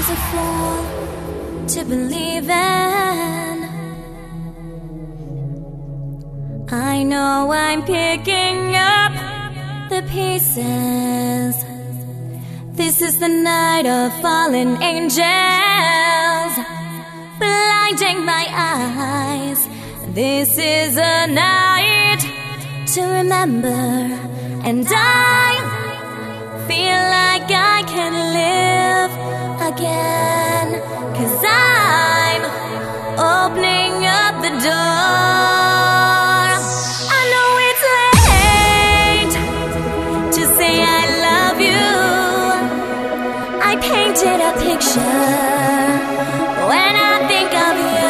was a fool to believe in. I know I'm picking up the pieces. This is the night of fallen angels, blinding my eyes. This is a night to remember, and I feel like I can live again, 'cause I'm opening up the door. I know it's late to say I love you. I painted a picture when I think of you.